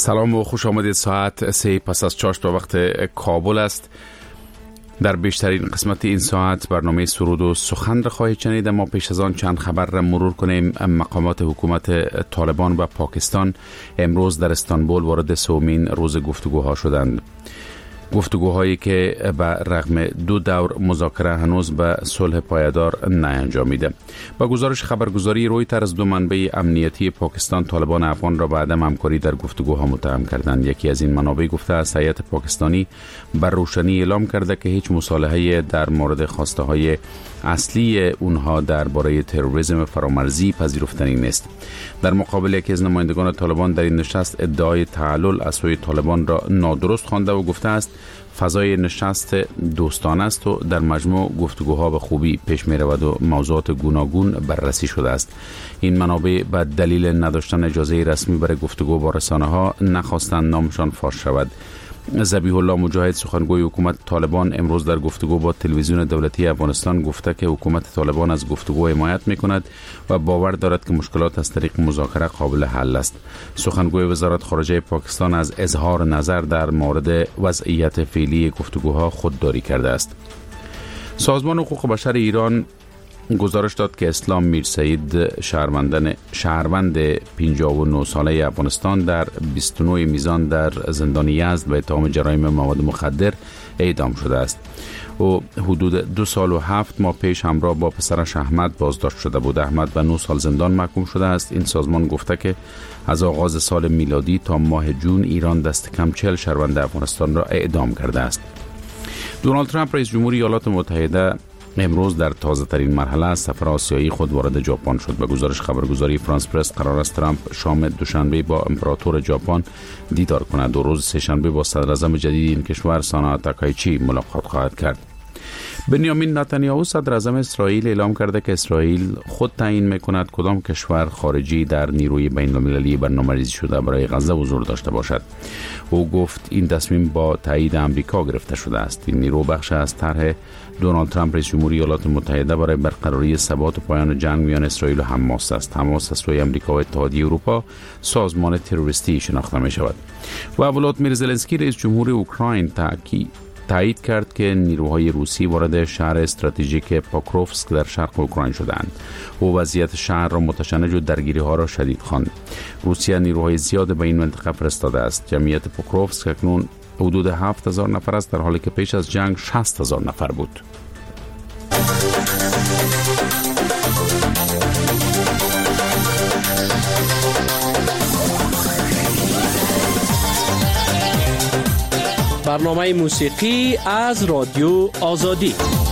سلام و خوش آمدید. ساعت 3 پس از چاشت به وقت کابل است. در بیشترین قسمت این ساعت برنامه سرود و سخن را خواهید شنید، اما پیش از آن چند خبر را مرور کنیم. مقامات حکومت طالبان و پاکستان امروز در استانبول وارد سومین روز گفتگوها شدند. گفتگوهایی که به رغم 2 دور مذاکره هنوز به صلح پایدار نانجامیده. با گزارش خبرگزاری رویترز 2 منبع امنیتی پاکستان طالبان افغان را به عدم همکاری در گفتگوها متهم کردند. یکی از این منابع گفته است هیئت پاکستانی بر روشنی اعلام کرده که هیچ مصالحه‌ای در مورد خواسته های اصلی اونها درباره تروریسم فرامرزی پذیرفتنی نیست. در مقابل یکی از نمایندگان طالبان در این نشست ادعای تعلل از سوی طالبان را نادرست خوانده و گفته است فضای نشست دوستانه است و در مجموع گفتگوها به خوبی پیش می رود و موضوعات گوناگون بررسی شده است. این منابع به دلیل نداشتن اجازه رسمی برای گفتگو با رسانه ها نخواستند نامشان فاش شود. ذبیح الله مجاهد سخنگوی حکومت طالبان امروز در گفتگو با تلویزیون دولتی افغانستان گفته که حکومت طالبان از گفتگو حمایت می‌کند و باور دارد که مشکلات از طریق مذاکره قابل حل است. سخنگوی وزارت خارجه پاکستان از اظهار نظر در مورد وضعیت فعلی گفتگوها خودداری کرده است. سازمان حقوق بشر ایران گزارش داد که اسلام میرسعید شهروند 59 ساله افغانستان در 29 میزان در زندان یزد به اتهام جرایم مواد مخدر اعدام شده است. او حدود 2 سال و 7 ماه پیش همراه با پسرش احمد بازداشت شده بود. احمد به 9 سال زندان محکوم شده است. این سازمان گفته که از آغاز سال میلادی تا ماه جون ایران دست کم 40 شهروند افغانستان را اعدام کرده است. دونالد ترامپ رئیس جمهوری ایالات متحده امروز در تازه ترین مرحله از سفر آسیایی خود وارد ژاپن شد. به گزارش خبرگزاری فرانس پرس قرار است ترامپ شام دوشنبه با امپراتور ژاپن دیدار کند و روز سه‌شنبه با صدر اعظم جدید این کشور سانا تاکایچی ملاقات خواهد کرد. بنیامین نتانیاهو صدر اعظم اسرائیل اعلام کرده که اسرائیل خود تعیین میکند کدام کشور خارجی در نیروی بین المللی برنامه‌ریزی شده برای غزه حضور داشته باشد. او گفت این تصمیم با تایید آمریکا گرفته شده است. این نیرو بخش از طرح دونالد ترامپ رئیس جمهوری ایالات متحده برای برقراری ثبات و پایان جنگ میان اسرائیل و حماس است. حماس از سوی آمریکا و اتحادیه اروپا سازمان تروریستی شناخته می شود. و ولادیمیر زلنسکی رئیس جمهور اوکراین تایید کرد که نیروهای روسی وارد شهر استراتژیک پوکروفسک در شرق اوکراین شدند. او وضعیت شهر را متشنج و درگیری‌ها را شدید خواند. روسیه نیروهای زیاد به این منطقه فرستاده است. جمعیت پوکروفسک اکنون حدود 7000 نفر است، در حالی که پیش از جنگ 60000 نفر بود. برنامه موسیقی از رادیو آزادی.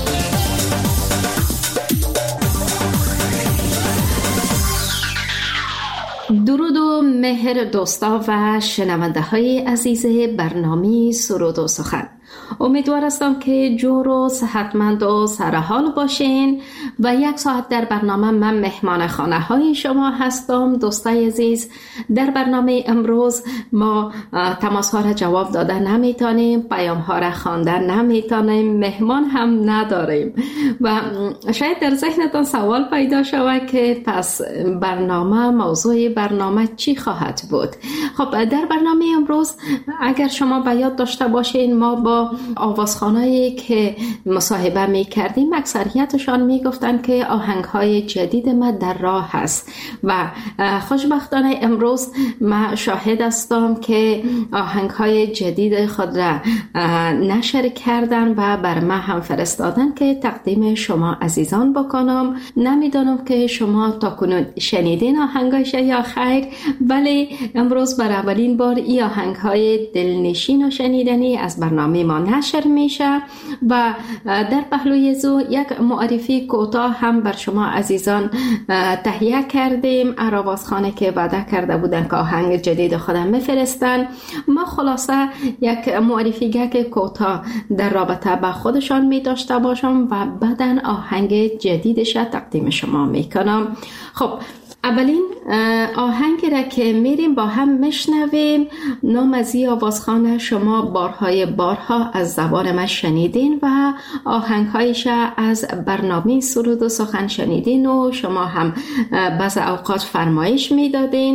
درود و مهر دوستا و شنونده های عزیز برنامه سرود و سخن. امیدوار هستم که جور و صحتمند و سرحال باشین و 1 ساعت در برنامه من مهمان خانه های شما هستم. دوستای عزیز، در برنامه امروز ما تماس ها را جواب داده نمیتونیم، پیام ها را خوانده نمیتونیم، مهمان هم نداریم و شاید در ذهنتان سوال پیدا شود که پس موضوع برنامه چی خواهد بود؟ خب در برنامه امروز اگر شما به یاد داشته باشین ما با آوازخوانایی که مصاحبه می کردیم اکثریتشان می گفتن که آهنگ‌های جدید ما در راه هست و خوشبختانه امروز ما شاهد هستم که آهنگ‌های جدید خود را نشر کردن و بر ما هم فرستادن که تقدیم شما عزیزان بکنم. نمیدانم که شما تا کنون شنیدین آهنگایش یا خیر، ولی امروز بر اولین بار این آهنگ‌های دلنشین و شنیدنی از برنامه ما نشر میشه و در پهلوی زو یک معرفی کوتاه هم بر شما عزیزان تهیه کردیم. آوازخوانی که وعده کرده بودن که آهنگ جدید خودم میفرستن، ما خلاصه یک معرفی گک کوتاه در رابطه با خودشان می داشته باشم و بعدن آهنگ جدیدش تقدیم شما میکنم. خب اولین آهنگی را که میریم با هم میشنویم، نام از این آوازخوان شما بارها از زبان من شنیدین و آهنگهایش از برنامه سرود و سخن شنیدین و شما هم بعض اوقات فرمایش میدادین.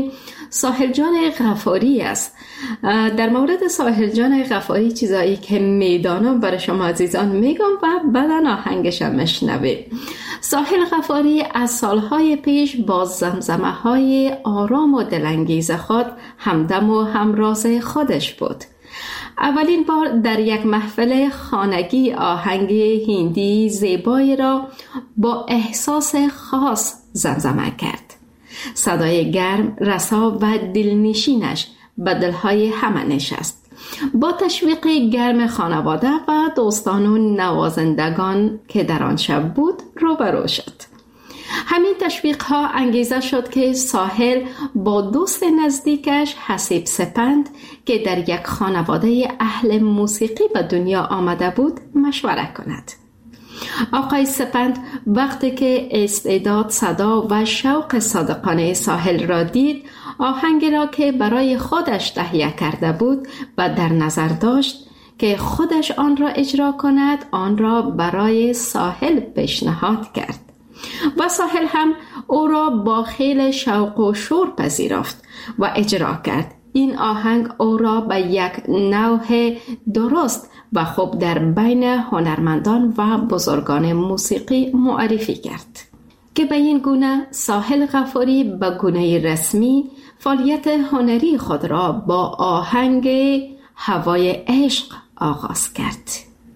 ساحل جان غفاری است. در مورد ساحل جان غفاری چیزایی که میدانم برای شما عزیزان میگم و بعداً آهنگشم مشنوید. ساحل غفاری از سالهای پیش با زمزمه های آرام و دلانگیز خود همدم و همراز خودش بود. اولین بار در یک محفل خانگی آهنگ هندی زیبایی را با احساس خاص زمزمه کرد. صدای گرم، رسا و دلنشینش به دلهای همه نشست. با تشویق گرم خانواده و دوستان و نوازندگان که در آن شب بود روبرو شد. همین تشویق ها انگیزه شد که ساحل با دوست نزدیکش حسیب سپند که در یک خانواده اهل موسیقی به دنیا آمده بود مشوره کند. آقای سپند وقتی که استعداد، صدا و شوق صادقانه ساحل را دید، آهنگی را که برای خودش تهیه کرده بود و در نظر داشت که خودش آن را اجرا کند، آن را برای ساحل پیشنهاد کرد و ساحل هم او را با خیل شوق و شور پذیرفت و اجرا کرد. این آهنگ او را به یک نوع درست و خوب در بین هنرمندان و بزرگان موسیقی معرفی کرد که به این گونه ساحل غفاری به گونه رسمی فعالیت هنری خود را با آهنگ هوای عشق آغاز کرد.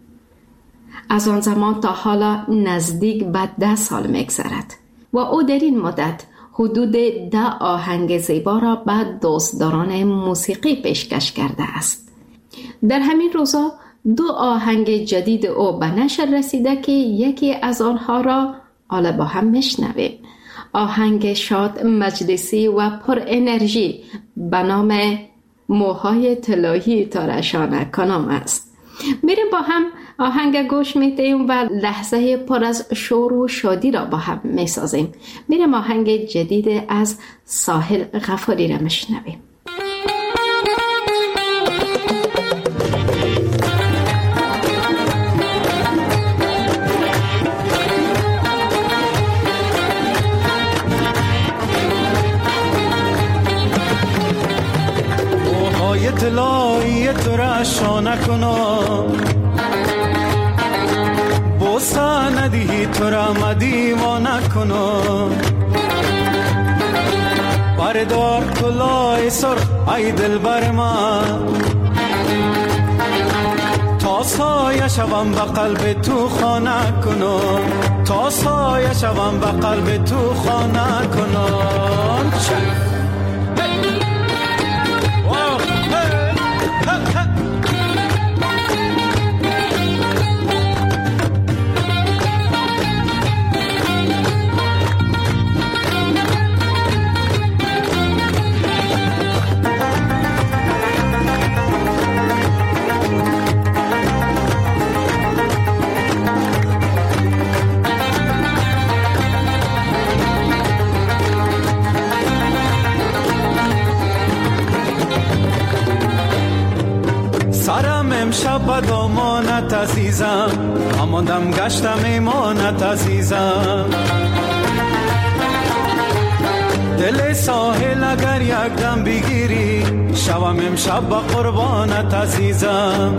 از آن زمان تا حالا نزدیک به 10 سال می‌گذرد و او در این مدت حدود 10 آهنگ زیبا را به دوستداران موسیقی پیشکش کرده است. در همین روزا 2 آهنگ جدید او به نشر رسیده که یکی از آنها را حالا با هم میشنویم. آهنگ شاد، مجلسی و پر انرژی به نام موهای طلایی تراشانه کنم است. میریم با هم آهنگ گوش میدیم و لحظه پر از شور و شادی را با هم میسازیم. میریم آهنگ جدید از ساحل غفاری را میشنویم. موهای طلایی تراشانه کنم، بوسا ندهی تو را مدیوانه کنم، بردار کلاه سرخ ای دل بر من، تا سایه شوم به قلب تو خانه کنم، تا سایه شوم به قلب تو خانه کنم. شب دامانت عزیزم، هماندم گشتم ایمانت عزیزم، دل ساحل اگر یک دم بگیری، شوم امشب با قربانت عزیزم،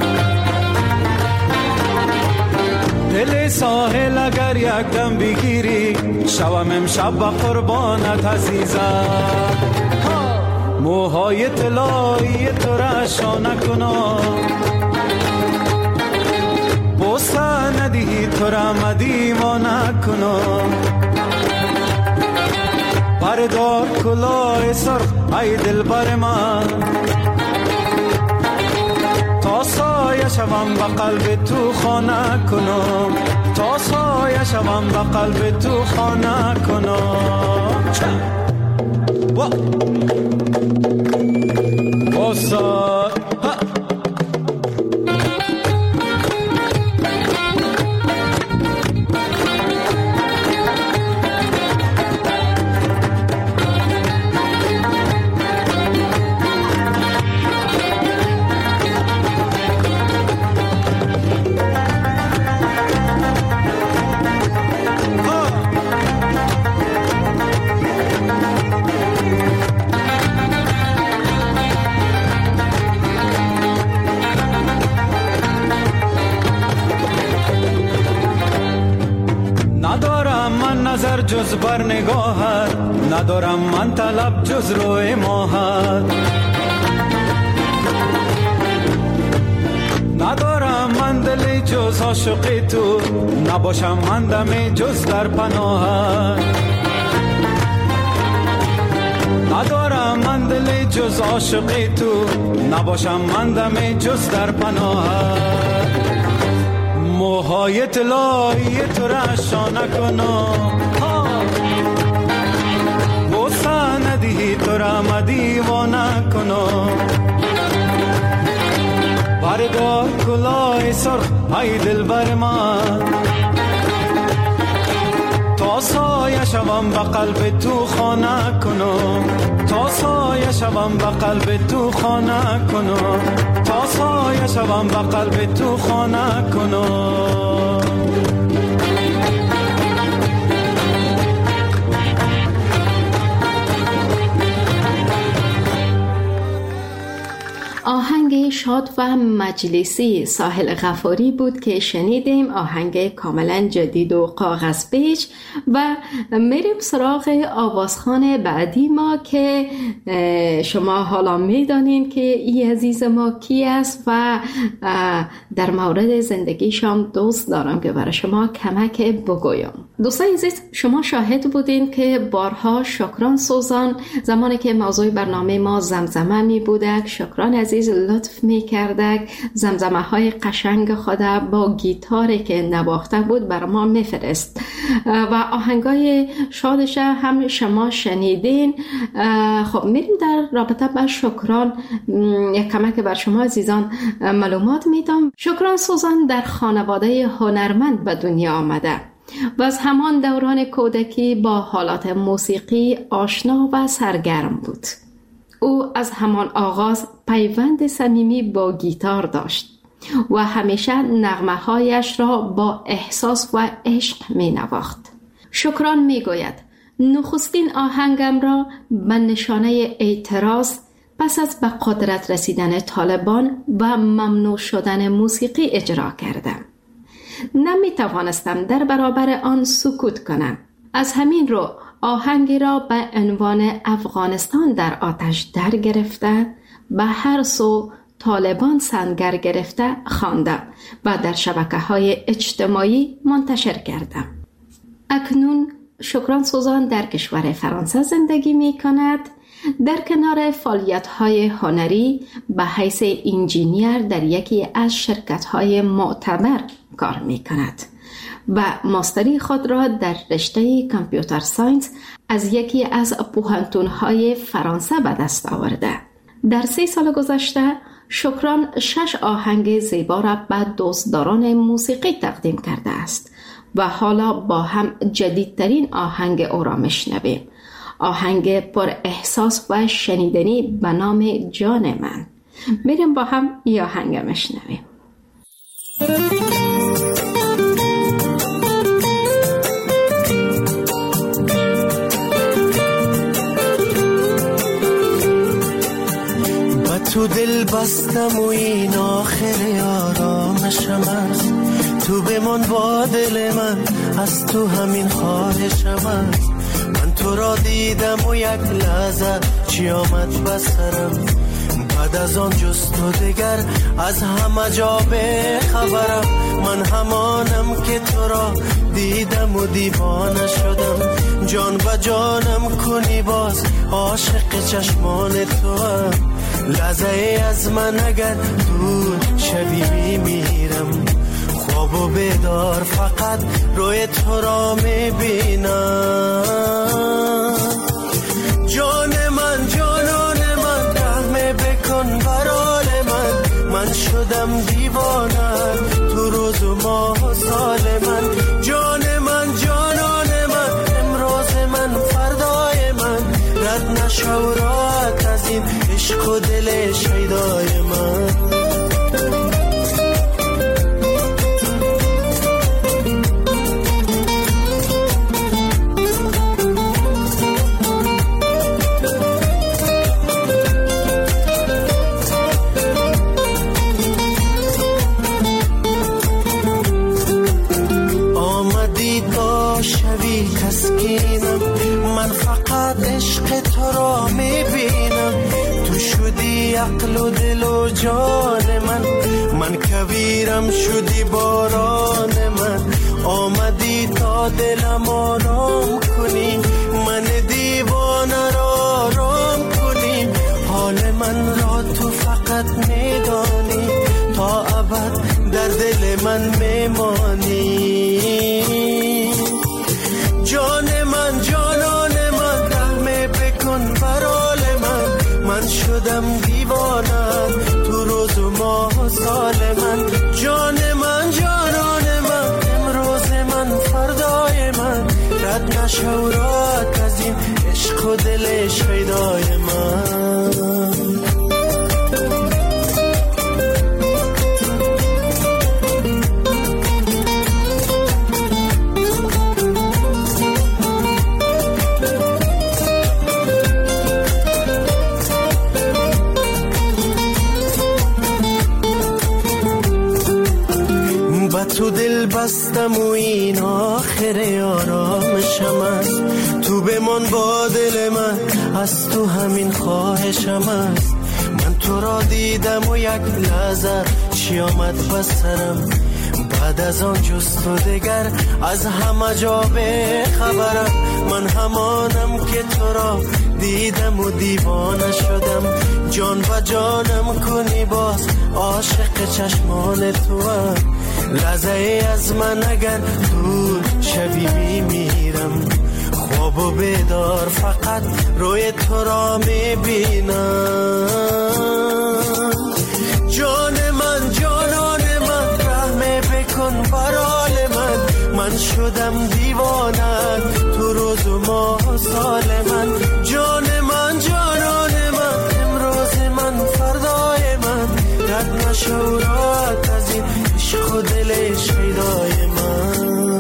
دل ساحل اگر یک دم بگیری، شوم امشب با قربانت عزیزم. موهای طلایی تراشانه کنم، بوسا ندهی تو را مدیوانه کنم، بردار کلاه سرخ ای دل بر من، تا سایه شوم به قلب تو خانه کنم، تا سایه شوم به قلب تو خانه کنم. بوسا نظر جز بر نگاهت، ندارم من طلب جز روی ماهت. ندارم من دلی جز عاشقی تو، نباشم من دمی جز در پناهت. ندارم من دلی جز عاشقی تو، نباشم من دمی جز در پناهت. موهای طلایی تو را شانه کنم، بوسه ندهی تو را مدیوانه کنم. بردار کلاه سرخ ای دل بر من، تا سایه شوم به قلب تو خانه کنم. تا سایه شوم به قلب تو خانه کنم. تا سایه شوم به قلب تو خانه کنم. آهنگ شاد و مجلسی ساحل غفاری بود که شنیدیم. آهنگ کاملا جدید و کاغذ پیچ. و میریم سراغ آوازخوان بعدی ما که شما حالا میدانین که این عزیز ما کی است و در مورد زندگیشان دوست دارم که برای شما کمک بگویم. دوستان عزیز، شما شاهد بودین که بارها شکران سوزان زمانی که موضوع برنامه ما زمزمه می بودک، شکران عزیز لطف می کردک زمزمه های قشنگ خود با گیتاری که نواخته بود بر ما می فرست و آهنگای شادش هم شما شنیدین. خب میریم در رابطه با شکران یک کمک بر شما عزیزان معلومات میدم. شکران سوزان در خانواده هنرمند به دنیا آمده و از همان دوران کودکی با حالات موسیقی آشنا و سرگرم بود. او از همان آغاز پیوند صمیمی با گیتار داشت و همیشه نغمه‌هایش را با احساس و عشق می نواخت. شکران می گوید نخستین آهنگم را به نشانه اعتراض پس از به قدرت رسیدن طالبان و ممنوع شدن موسیقی اجرا کردم. نمی توانستم در برابر آن سکوت کنم. از همین رو آهنگی را به عنوان افغانستان در آتش در گرفته به هر سو طالبان سنگر گرفته خواندم و در شبکه‌های اجتماعی منتشر کردم. اکنون شکران سوزان در کشور فرانسه زندگی می کند. در کنار فعالیت‌های هنری به حیث انجینیر در یکی از شرکت‌های معتبر کار می کند و ماستری خود را در رشته کامپیوتر ساینس از یکی از پوهنتون‌های فرانسه به دست آورده. در 3 سال گذشته شکران 6 آهنگ زیبا را به دوستداران موسیقی تقدیم کرده است و حالا با هم جدیدترین آهنگ او را میشنویم. آهنگ پر احساس و شنیدنی به نام جان من. میریم با هم این آهنگ میشنویم. تو دل بستم و این آخر آرامشم است. تو بمان با دل من، از تو همین خواهشم است. من تو را دیدم و یک لحظه چی آمد بسرم. بعد از آن جز تو دگر از همه جا به خبرم. من همانم که تو را دیدم و دیوانه شدم. جان به جانم کنی باز عاشق چشمان تو هم. لحظه از من اگر دور شوی میمیرم. خواب و بیدار فقط روی تو را میبینم. جان من جانان من رحم بکن برال من. من شدم دیوانه تو روز و ماه و سال من. جان من جانان من امروز من فردای من. رد نشو راحت از این عشق و دل شیدای من. آمدی تا شوی تسکین شدی عقل و دل و جان من کویرم شدی باران من، آمدی تا دلم آرام کنی، من دیوانه را آرام کنی، حال من را تو فقط میدانی، تا ابد در دل من میمانی. جان من جانان من رحم بکن برال من شدم دیوانه تو روز و ماه سال من. جان من جانان من امروز من فردای من، رد نشو رات از این عشق و دل شیدای من. تو دل بستم و این آخر آرامشم است، تو بمان با دل من، از تو همین خواهشم است. من تو را دیدم و یک لحظه چی آمد بسرم، بعد از آن جست و دگر از همه جا به خبرم. من همانم که تو را دیدم و دیوانه شدم، جان و جانم کنی باز عاشق چشمان تو هم. لحظه از من اگر دور شبی میمیرم، خواب و بیدار فقط روی تو را میبینم. جان من جانان من رحم بکن برال من شدم دیوانه تو روز و ماه سال من. جان من جانان من امروز من فردای من، رد نشو رات از این عشق و دل شیدای من.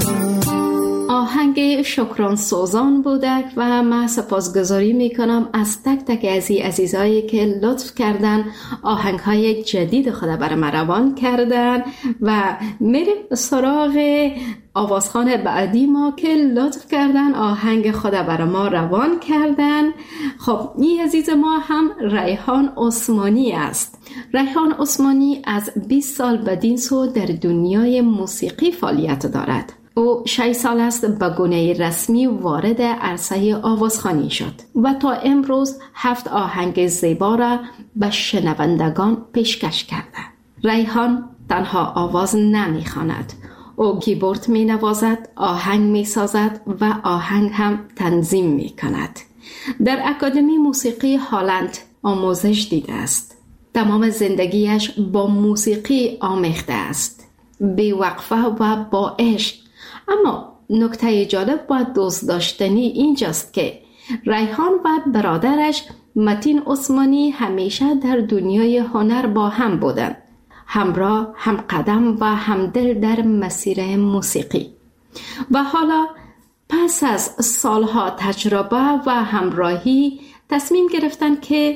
آهنگ شکران سوزان بودک و من سپاسگزاری میکنم از تک تک عزیزایی که لطف کردن آهنگ های جدید خود برای ما روان کردن و میریم سراغ آوازخوان بعدی ما که لطف کردن آهنگ خود برای ما روان کردن. خب این عزیز ما هم ریحان عثمانی است. ریحان عثمانی از 20 سال بدین سو در دنیای موسیقی فعالیت دارد. او 6 سال است به گونه رسمی وارد عرصه آوازخوانی شد و تا امروز 7 آهنگ زیبا را به شنوندگان پیشکش کرده. ریحان تنها آواز نمیخواند، او کیبورد می نوازد، آهنگ می سازد و آهنگ هم تنظیم می کند. در اکادمی موسیقی هالند آموزش دیده است. تمام زندگیش با موسیقی آمیخته است، بی وقفه و با عشق. اما نکته جالب و دوست داشتنی اینجاست که ریحان و برادرش متین عثمانی همیشه در دنیای هنر با هم بودند، همراه، هم قدم و همدل در مسیر موسیقی. و حالا پس از سالها تجربه و همراهی تصمیم گرفتند که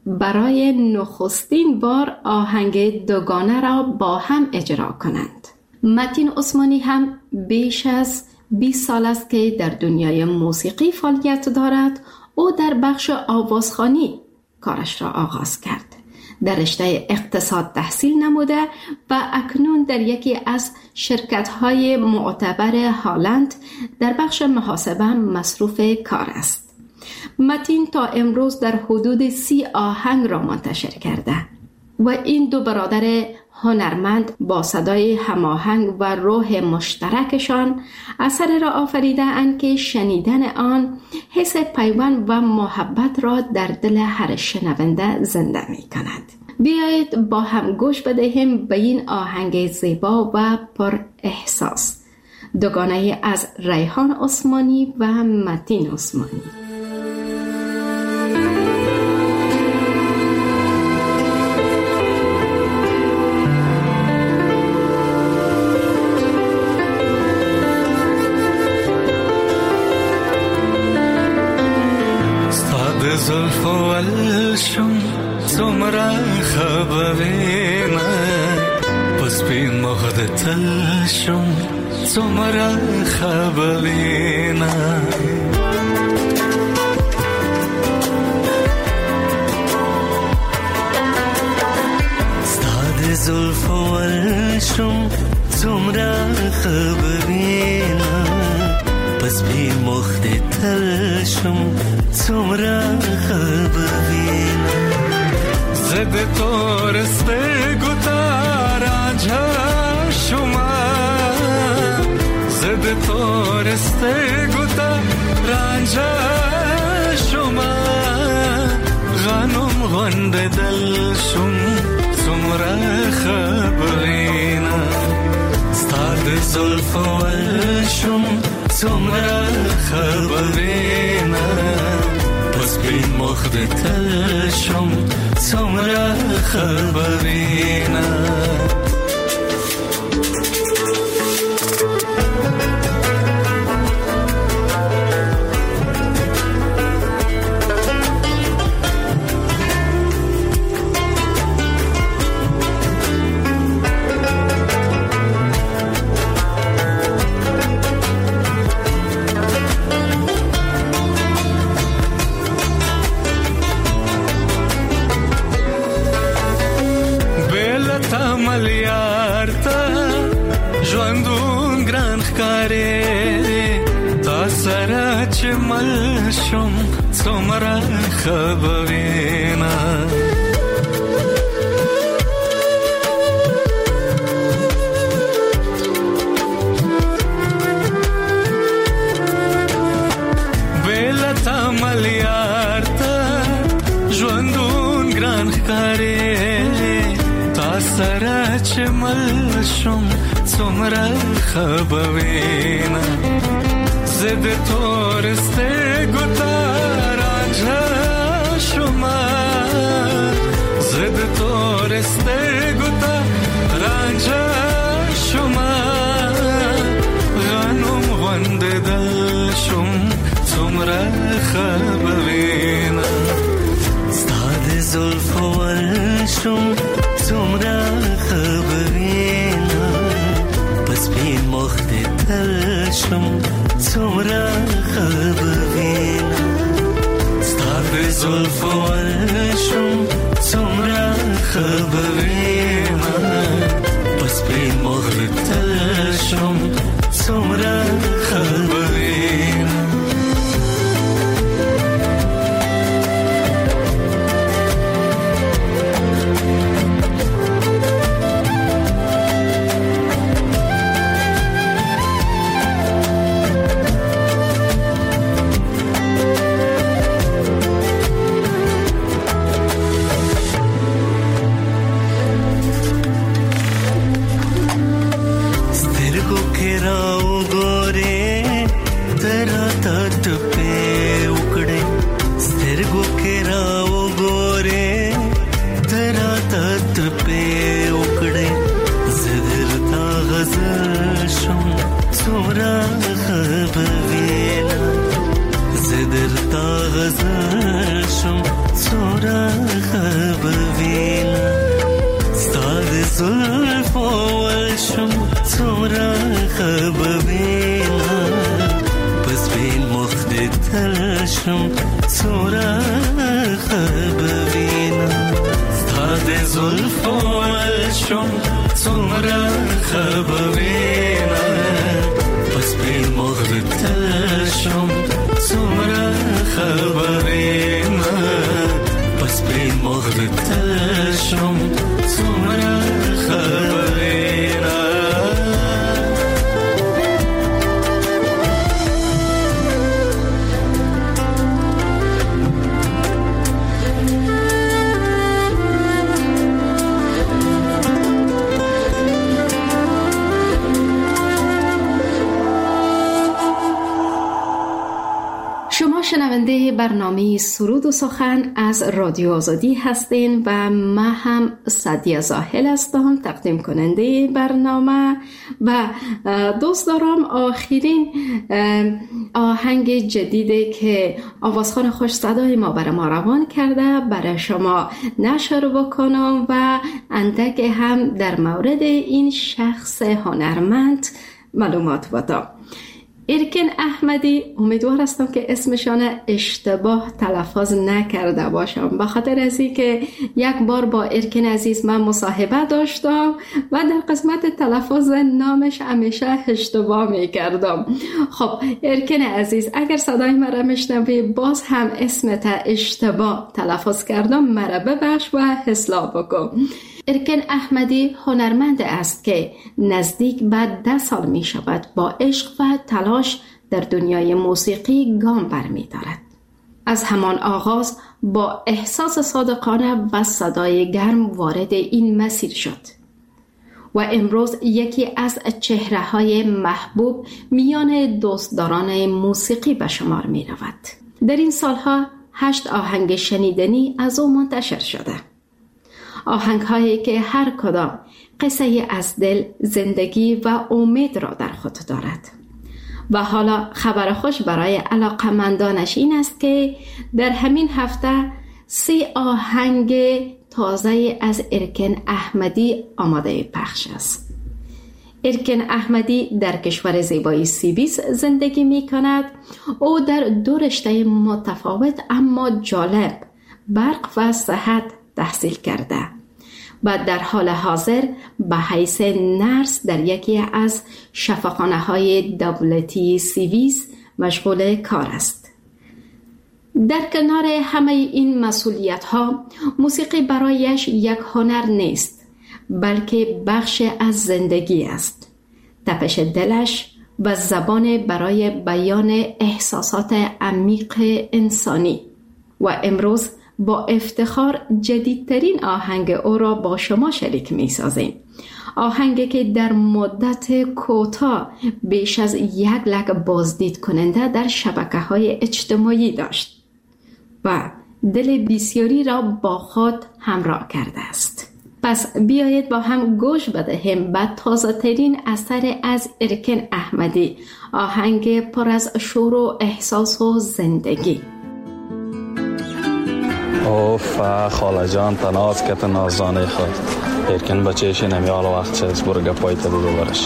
برای نخستین بار آهنگ دوگانه را با هم اجرا کنند. متین عثمانی هم بیش از 20 سال است که در دنیای موسیقی فعالیت دارد. او در بخش آوازخوانی کارش را آغاز کرد. در رشته اقتصاد تحصیل نموده و اکنون در یکی از شرکت‌های معتبر هالند در بخش محاسبه مصروف کار است. متین تا امروز در حدود 30 آهنگ را منتشر کرده و این دو برادر هنرمند با صدای هماهنگ و روح مشترکشان اثر را آفریده اند که شنیدن آن حس پیوند و محبت را در دل هر شنونده زنده می کند. بیایید با هم گوش بدهیم به این آهنگ زیبا و پر احساس، دوگانه از ریحان عثمانی و متین عثمانی. زلف و الشم سمرا خبرينا بس بين مهدة الشم سمرا خبرينا زلف و ولشم څومره ښه ببینم پس بی مخت تل شم څومره ښه ببینم زد تور سترګو ته راجه شومه زد تور سترګو ته راجه شومه غنم غونډه دل شم څومره ښه ببینم ستا د زلفو ولشم څومره ښه ببینم پس بی مخ د تل شم څومره ښه ببینم چې مل شم څومره ښه ببینم بېله تا مل یار ته ژوندون ګران ښکاري تا سره چې مل شم څومره ښه ببینم زد تور سترګو ته راجه شومه زد تور سترګو ته راجه شومه غنم غونډه دل شم څومره ښه ببینم ستا د زلفو ولشم څومره ښه ببینم پس بی مخ د تل شم څومره ښه ببینم ستا د زلفو ولشم څومره ښه ببینم پس بی مخ د تل شم څومره ښه ببینم شنونده برنامه سرود و سخن از رادیو آزادی هستین و من هم سعدیه زاهل هستم تقدیم کننده برنامه و دوست دارم آخرین آهنگ جدیده که آوازخوان خوش صدای ما برای ما روان کرده برای شما نشر بکنم و اندک هم در مورد این شخص هنرمند معلومات بدم. ارکن احمدی، امیدوار هستم که اسمشان اشتباه تلفظ نکرده باشم، به خاطر از این که یک بار با ارکن عزیز من مصاحبه داشتم و در قسمت تلفظ نامش همیشه اشتباه میکردم. خب ارکن عزیز، اگر صدای مرا میشنوی باز هم اسمت اشتباه تلفظ کردم، مرا ببخش و اصلاح بکن. ارکن احمدی هنرمند است که نزدیک به 10 سال می شود با عشق و تلاش در دنیای موسیقی گام برمی دارد. از همان آغاز با احساس صادقانه و صدای گرم وارد این مسیر شد و امروز یکی از چهره‌های محبوب میان دوستداران موسیقی به شمار می رود. در این سالها 8 آهنگ شنیدنی از او منتشر شده. آهنگ هایی که هر کدام قصه از دل، زندگی و امید را در خود دارد. و حالا خبر خوش برای علاقمندانش این است که در همین هفته 3 آهنگ تازه از ارکن احمدی آماده پخش است. ارکن احمدی در کشور زیبایی سوئیس زندگی می کند. او در 2 رشته متفاوت اما جالب، برق و صحت، تحصیل کرده و در حال حاضر به حیث نرس در یکی از شفاخانه‌های دولتی سوئیس مشغول کار است. در کنار همه این مسئولیت‌ها، موسیقی برایش یک هنر نیست، بلکه بخش از زندگی است. تپش دلش و زبان برای بیان احساسات عمیق انسانی. و امروز با افتخار جدیدترین آهنگ او را با شما شریک می سازیم. آهنگی که در مدت کوتاه بیش از 1 لک بازدید کننده در شبکه‌های اجتماعی داشت و دل بسیاری را با خود همراه کرده است. پس بیایید با هم گوش بدهیم به تازه ترین اثر از ارکن احمدی، آهنگ پر از شور و احساس و زندگی. اوف خاله جان تناز که نازانه خود ارکن بچهش نمیال وقت چیز برگه پایت بگو برش.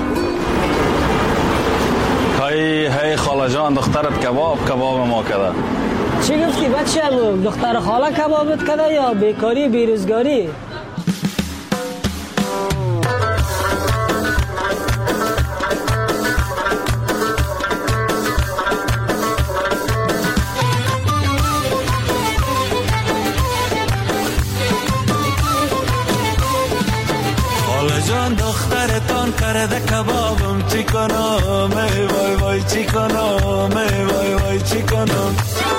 هی خاله جان دخترت کباب ما کده. چی گفتی بچه؟ دختر خاله کبابت کده یا بیکاری بیروزگاری؟ دخترتان کرده کبابم چی کنم ای وای وای چی کنم ای وای وای چی کنم.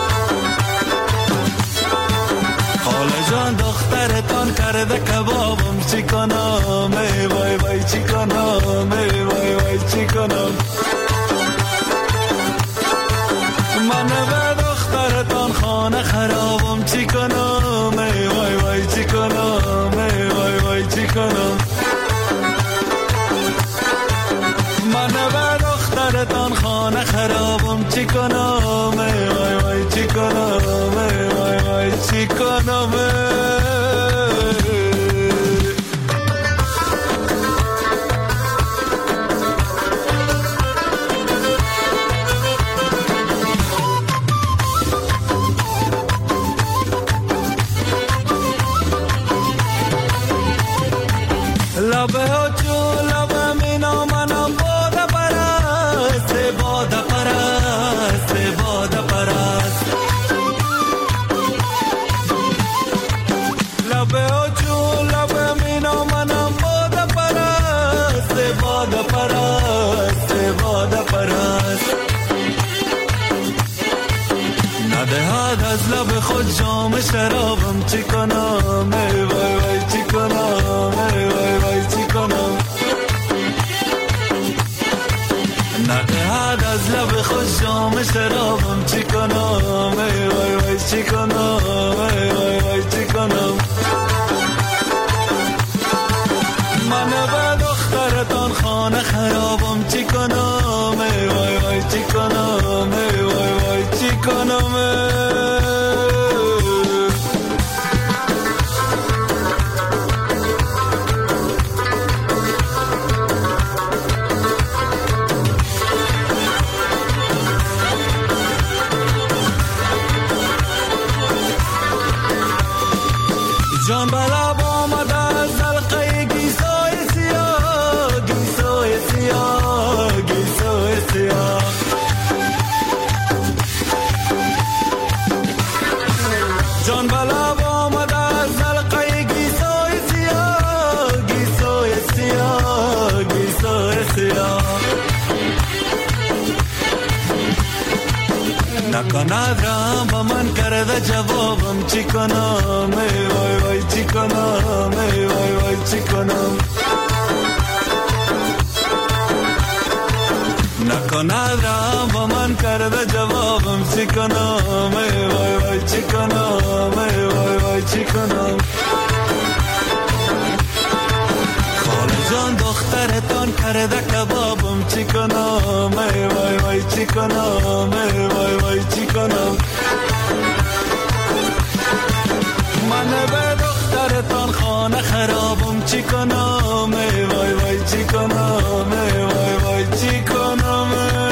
خاله جان دخترتان کرده کبابم چی کنم ای وای وای چی کنم ای وای وای چی کنم. من به دخترتان خانه خرابم چی کنم ای وای وای چی کنم ای وای وای چی کنم. من به دخترتان خانه خرابم چی کنم ای وای وای چی کنم ای وای وای چی کنم. لبه ها جو لبه می نامنم باده پرست باده پرست باده پرست. لبه ها جو لبه می نامنم باده پرست باده پرست باده پرست. ندهد از لب خود جام شرابم چی کنم ای وای وای چی کنم ای وای وای چی کنم. ندهد از لب خود جام شرابم چی کنم ای وای وای چی کنم ای وای وای چی کنم. من به دخترتان خانه خرابم چی کنم ای وای وای چی کنم ای وای وای چی کنم. نکند با من کرده جوابم چی کنم ای وای وای چی کنم ای وای وای چی کنم نکند با من کرده جوابم چی کنم ای وای وای چی کنم ای وای وای چی کنم خاله جان دخترتان کرده کبابم چی کنم ای وای وای چی کنم ای وای وای چی کنم من به دخترتان خانه خرابم چی کنم ای وای وای چی کنم ای وای وای چی کنم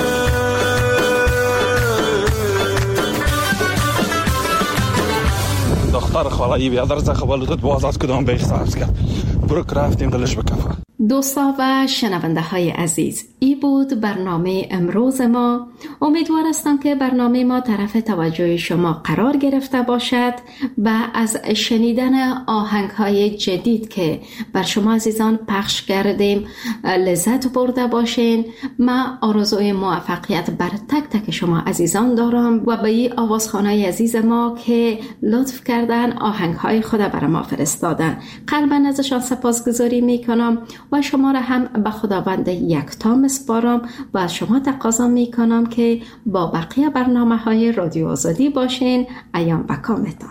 دختر خاله ای بیادر زخبالوتت باز از کدام بیخ سبز کرد برو که رفتیم دلش بکفه. دوستا و شنونده های عزیز، ای بود برنامه امروز ما. امیدوار هستم که برنامه ما طرف توجه شما قرار گرفته باشد و از شنیدن آهنگ های جدید که بر شما عزیزان پخش کردیم لذت برده باشین. من آرزوی موفقیت بر تک تک شما عزیزان دارم و به این آوازخوانای عزیز ما که لطف کردن آهنگ های خود بر ما فرستادن قلباً ازشان سپاسگزاری میکنم و شما را هم به خداوند یکتا میسپارم و از شما تقاضا میکنم که با بقیه برنامه های رادیو آزادی باشین. ایام و کامتان.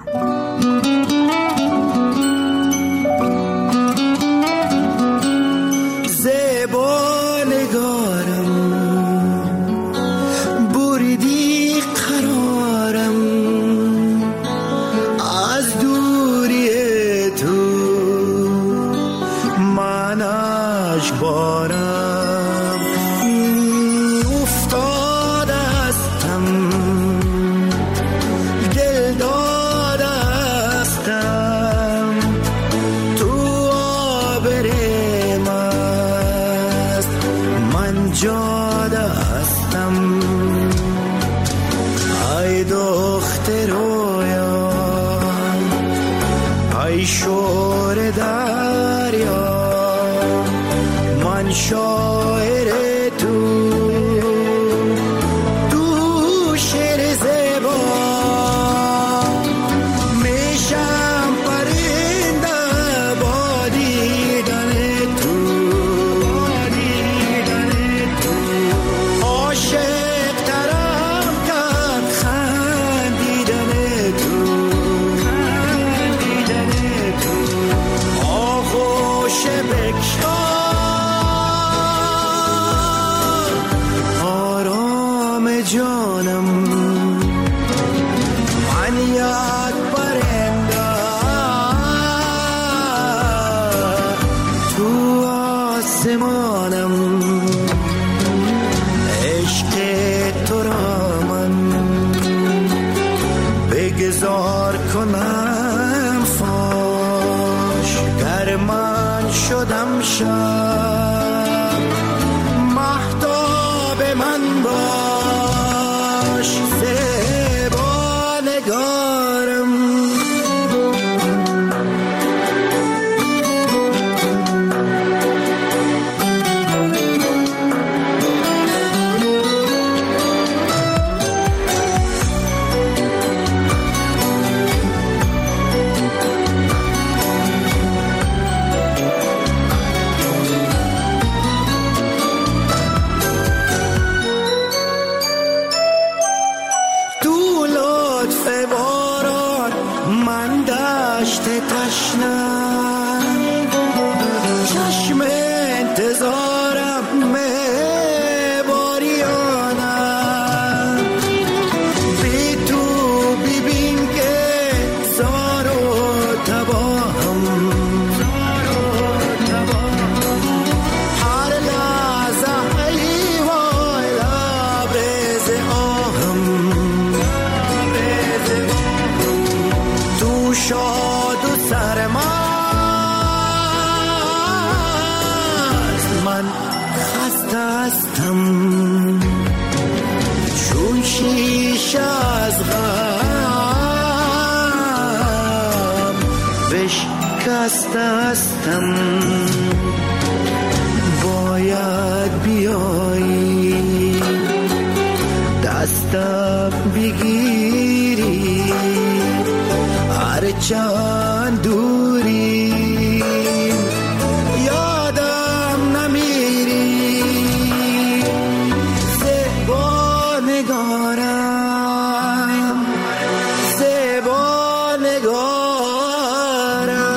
زیبا نگارم بریدی قرارم از دوری تو من اجبارم افتاده استم دل داده استم تو آبرم است من جاده استم ای دختر رویان ای شور دریا من شاعر تو شعر زیبا میشم پرنده با دیدن تو عاشق ترم کرد خندیدن تو آغوش بکشان آرام جانم من یاد برنده تو آسمانم عشق تو را من بگذار کنم فاش گر من شدم شب مهتاب من باش زیبا نگارم چشم انتظارم باریانم بی تو ببین که زار و تباهم هر لحظه حیوان لبریز آهم تو شاد و سرما من خسته هستم چون شیشه از غم بشکسته هستم باید بیایی دست دستم بگیری هر چند دوری یادم نمیری زیبا نگارم زیبا نگارم.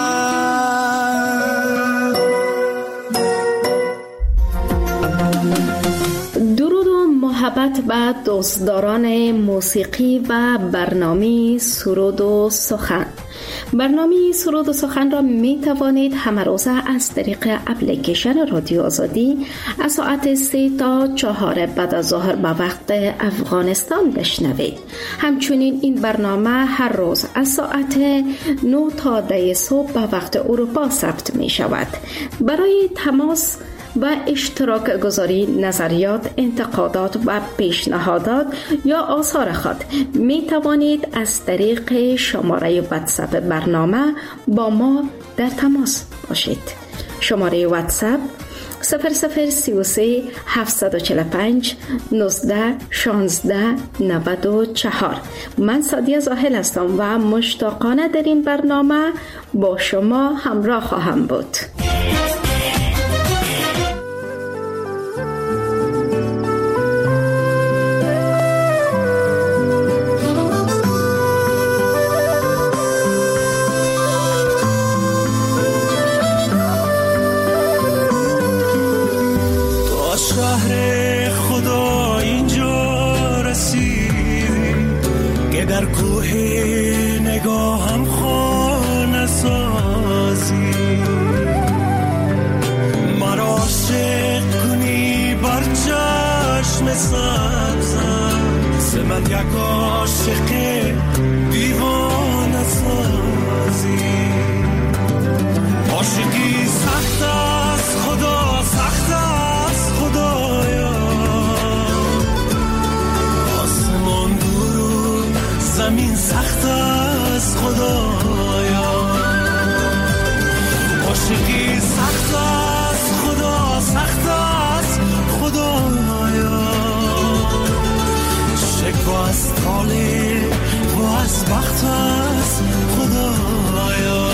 درود و محبت به دوستداران موسیقی و برنامه سرود و سخن. برنامه سرود و سخن را می توانید همه روزه از طریق اپلیکیشن رادیو آزادی از ساعت 3 تا 4 بعد از ظهر به وقت افغانستان بشنوید. همچنین این برنامه هر روز از ساعت 9 تا 10 صبح به وقت اروپا ضبط می شود. برای تماس و اشتراک گذاری نظریات، انتقادات و پیشنهادات یا آثار خود می توانید از طریق شماره واتساپ برنامه با ما در تماس باشید. شماره واتساپ 0033 745 19 16 94. من سادیه زاهل هستم و مشتاقانه در این برنامه با شما همراه خواهم بود. در کوه نگاهم خانه سازی مرا عاشق کنی بر چشم سبزم ز من یک عاشق دیوانه سازی. عاشقی سخت است خدا سخت است خدایا زمین سخت است خدایا. عاشقی سخت است خدا سخت است خدایا. شکوه از طالع و از بخت است خدایا.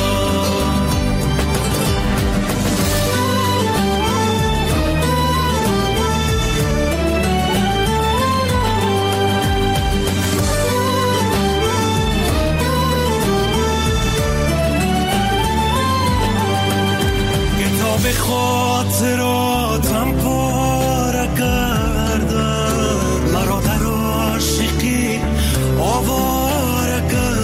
به خاطراتم پاره کردن مرا در عاشقی آواره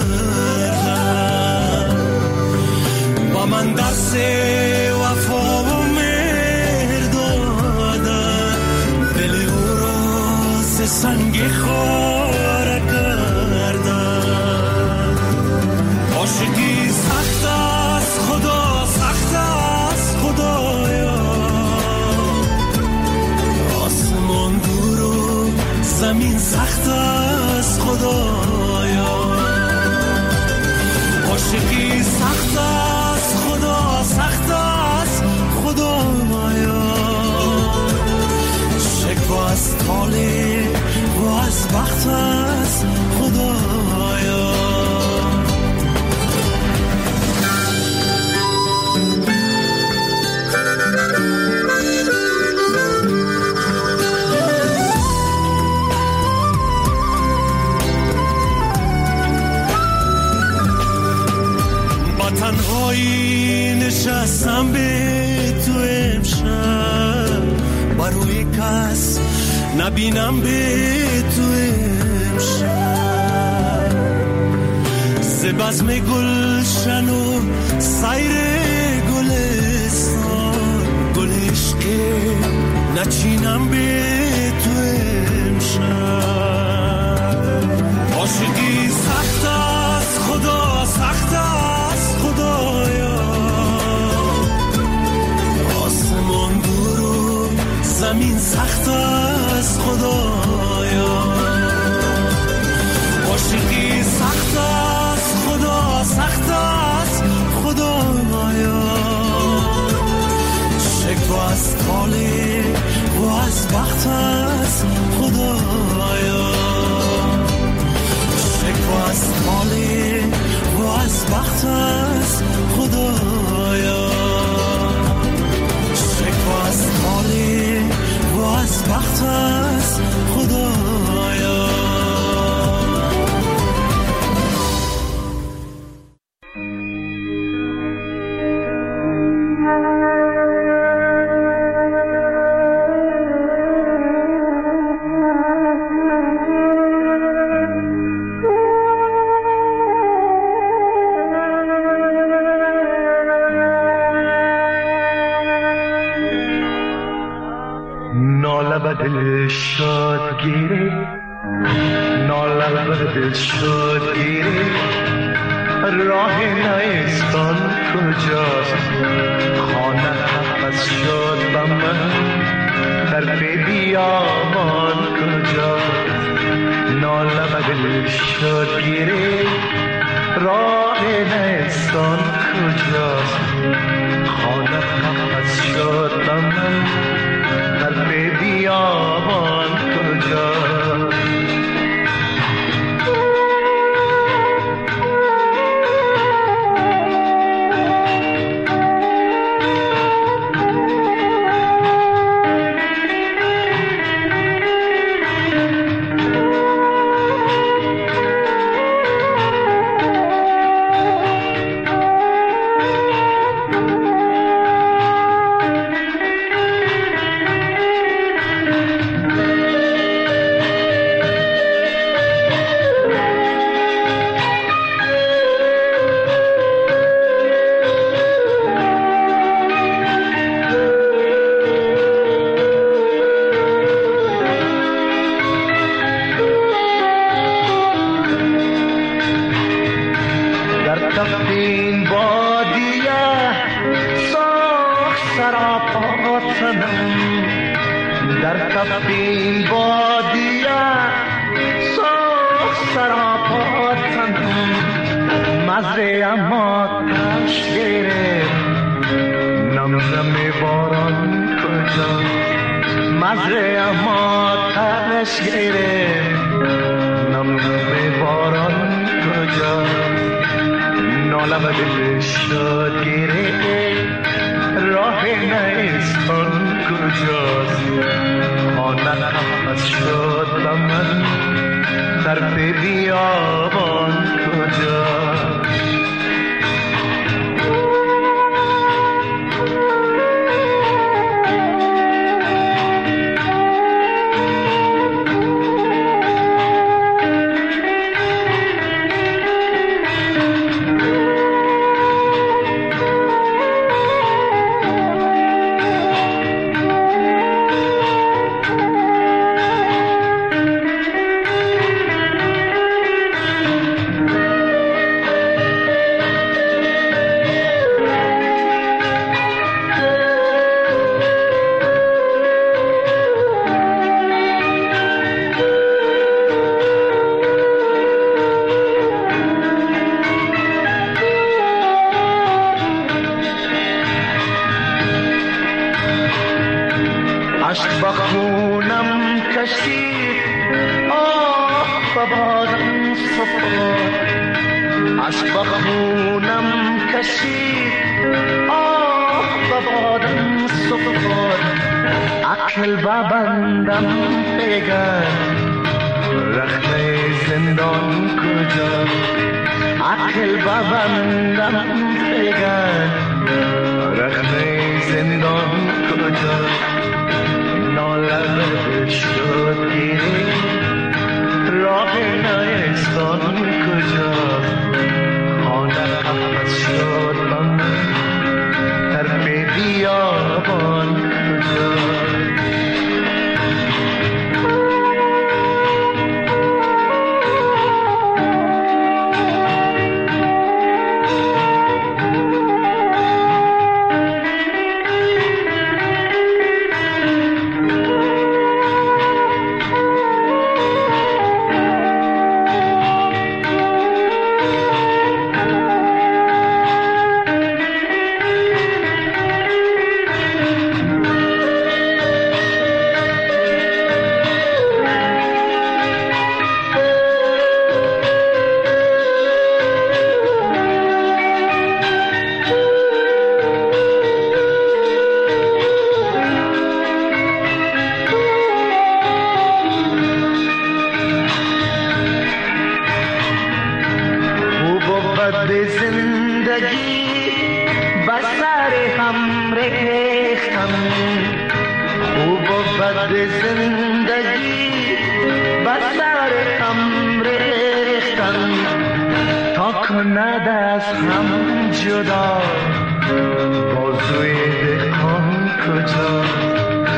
کردن و من درس وفا و مهر دادن دل او را ز سنگ خاره کردن. عاشقی سخت است خدا سخت است خدایا. آسمان دور و زمین سخت است خدایا. عاشقی سخت است خدا سخت است خدایا. شکوه از طالع و از بخت است خدایا. تنهایی نشستم به تو امشب بر روی کس نبینم به تو امشب ز بزم گلشن و سیر گلستان گل عشق نچینم به تو امشب. عاشقی سخت است خدا سخت است خدایا. آسمان دور و زمین سخت است خدایا. عاشقی سخت است خدا سخت است خدایا. شکوه از طالع و از بخت لبت شد گیری راه نیستان کجاست خانه حفظ شد با من در بیابان کجاست ناله بدل شد گیری راه نیستان کجاست خانه حفظ شد با من در بیابان کجاست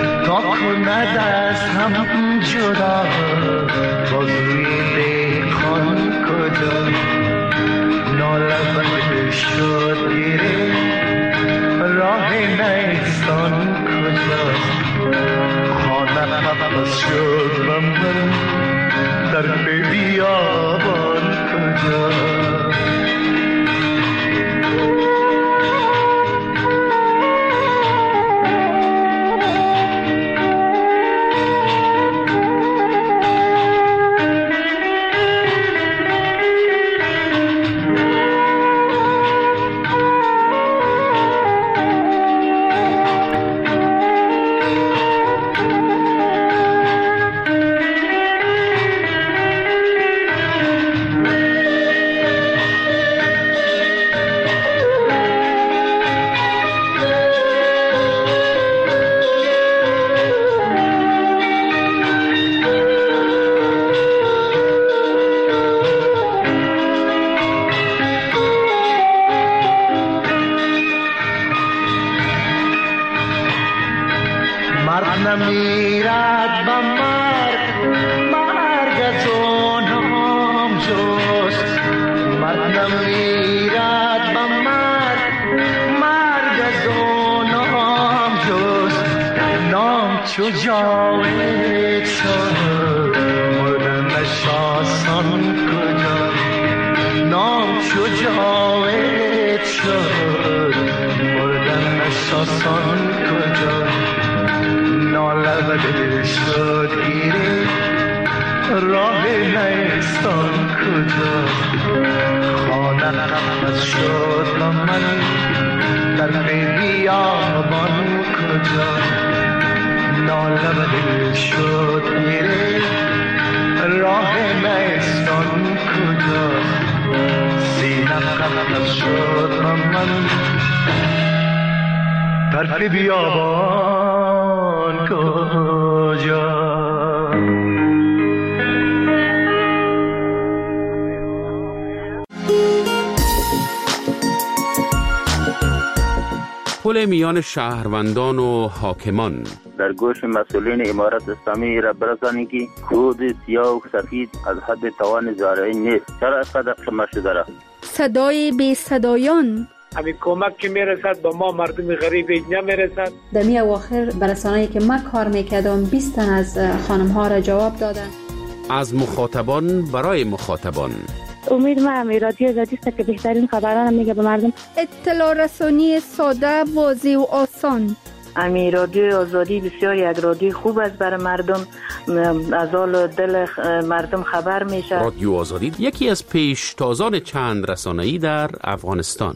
تا کند از هم جدا بازوی دل چو جاوید شد مردنش آسان کجا، نام چو جاوید شد مردنش آسان کجا، ناله و دل شد گیری راه نیستان کجا، خانه نفس شد و من در بیابان کجا، ناله و دل شد گیری راه نیستان کجا، سینه نفس شد و من در بیابان کجا. پل میان شهروندان و حاکمان. در گوش مسئولین امارت اسلامی را برسانید که کود سیاه و سفید از حد توان زارعی نیست. چرا اینقدر شما شده را؟ صدای بی صدایان. همین کمک که میرسد با ما مردم غریب نمیرسد. در می اواخر برسانه‌ای که من کار میکردم 20 تن از خانم ها را جواب دادن. از مخاطبان برای مخاطبان. امید ما رادیو آزادی است که بهترین خبران میگه به مردم. اطلاع رسانی ساده، واضح و آسان. رادیو آزادی بسیار یک رادیو خوب است برای مردم، از حال دل مردم خبر میشه. رادیو آزادی یکی از پیشتازان چند رسانه‌ای در افغانستان.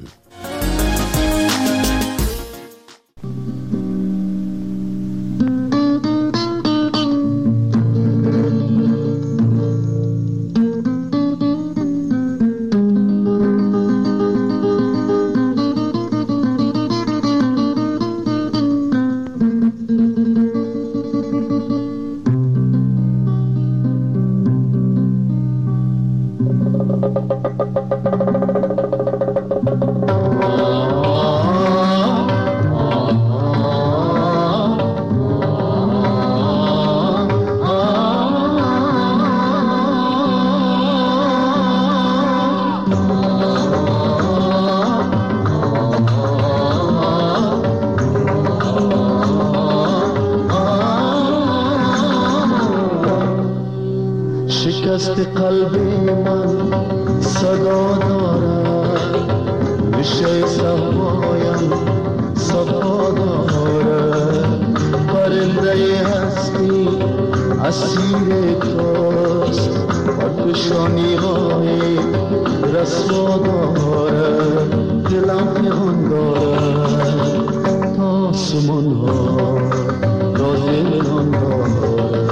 شکست قلب من صدا دارد، نشه صفایم صفا دارد، پرنده هستی اسیر توست، پرکشانی های رسوا دارد، دلم پنهان دارد تا آسمان ها را دلان دارد.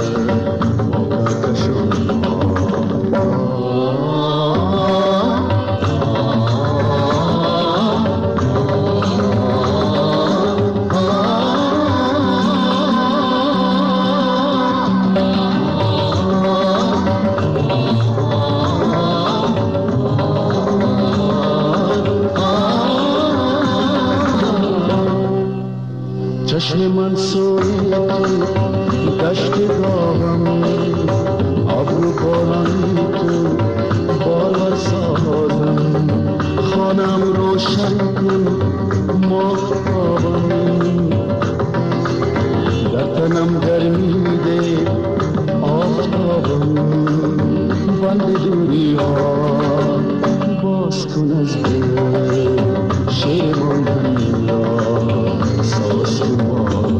چشم من سوی دشت داغم، ابرو بارانی تو بالا سازم، خانم روشن کن ماهتابم، در تنم گرمی ده آفتابم، بند دوری ها باز کن از دل شیر ماندن را ساز کن.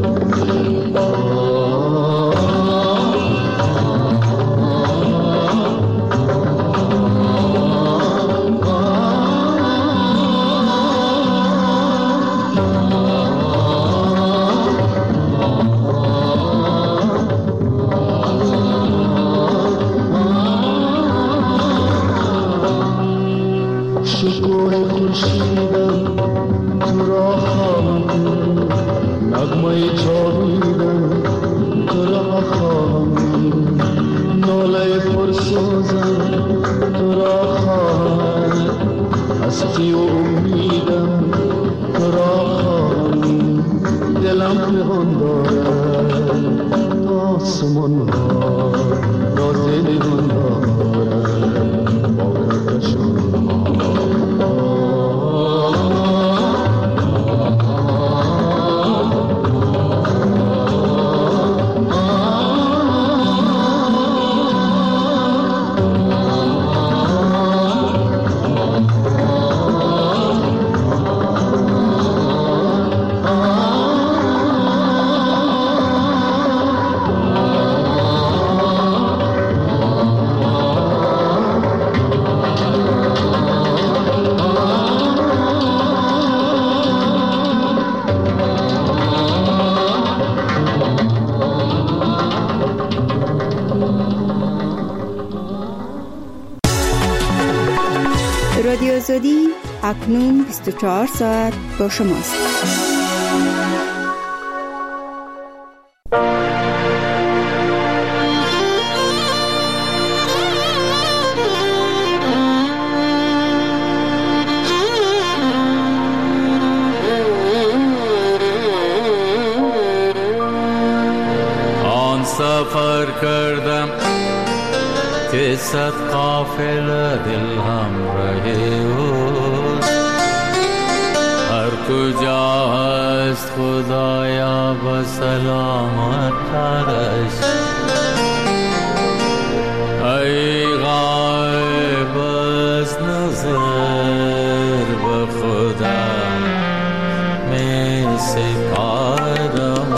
شکوه خورشیدم تو را خواهم، نغمه جاویدم تو را خواهم، ناله پرسوزم تو را خواهم، هستی و امیدم تو را خواهم، دلم پنهان دارد تا آسمان ها را دلم دارد با کشان. رادیو آزادی اکنون 24 ساعت با شماست. سفر کردم که صد قافله دل همراه اوست، هر کجا هست خدایا به سلامت ترش. ای غایب از نظر به خدا می سپارم،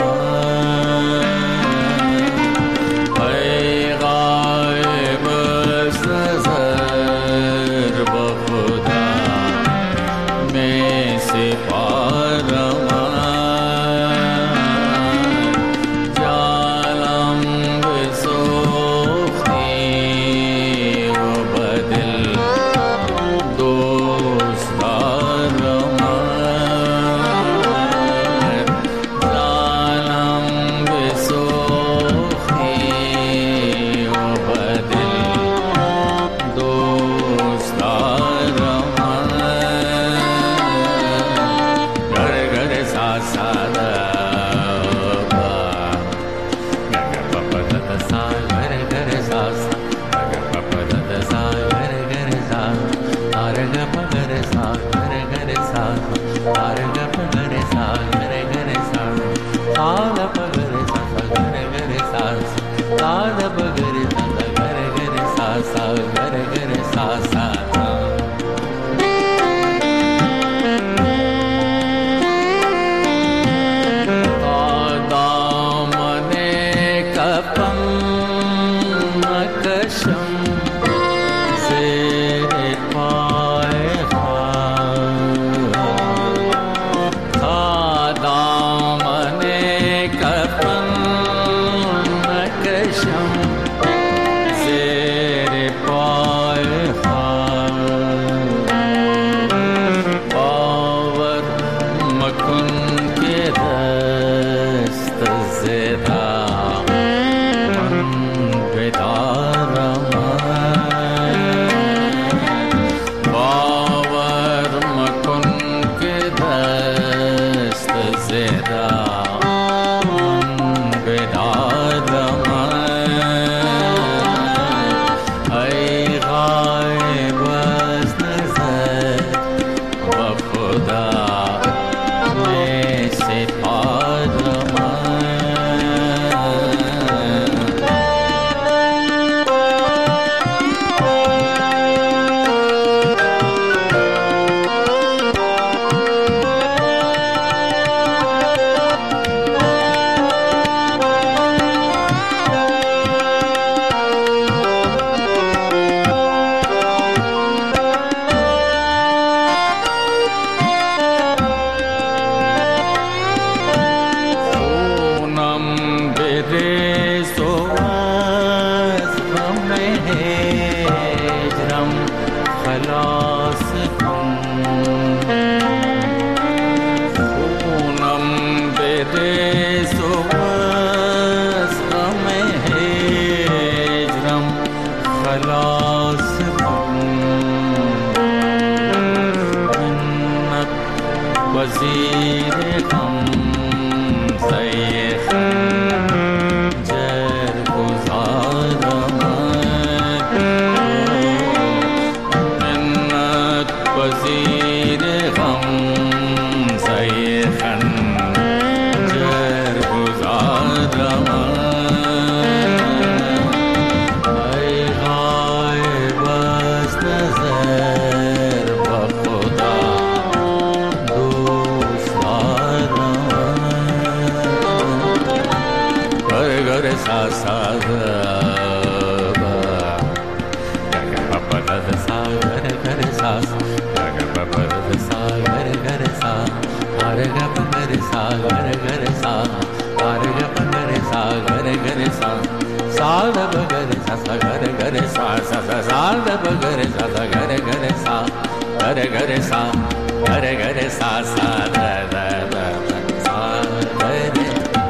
gare gare sa sa da da da sa da re.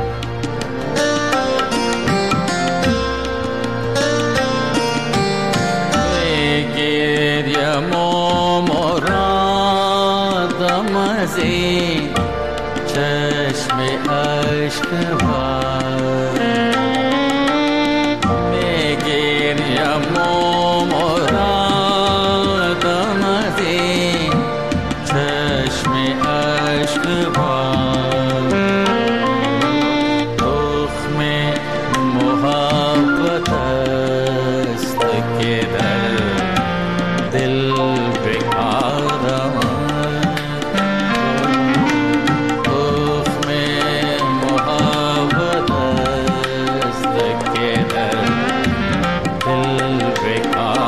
Geriye moradam azin çeşme aşk var. Geriye moradam azin çeşme aşk var. Tukhme muhabbet ast ke दिल बेकारा दुख में मोहब्बत के दिल बेकार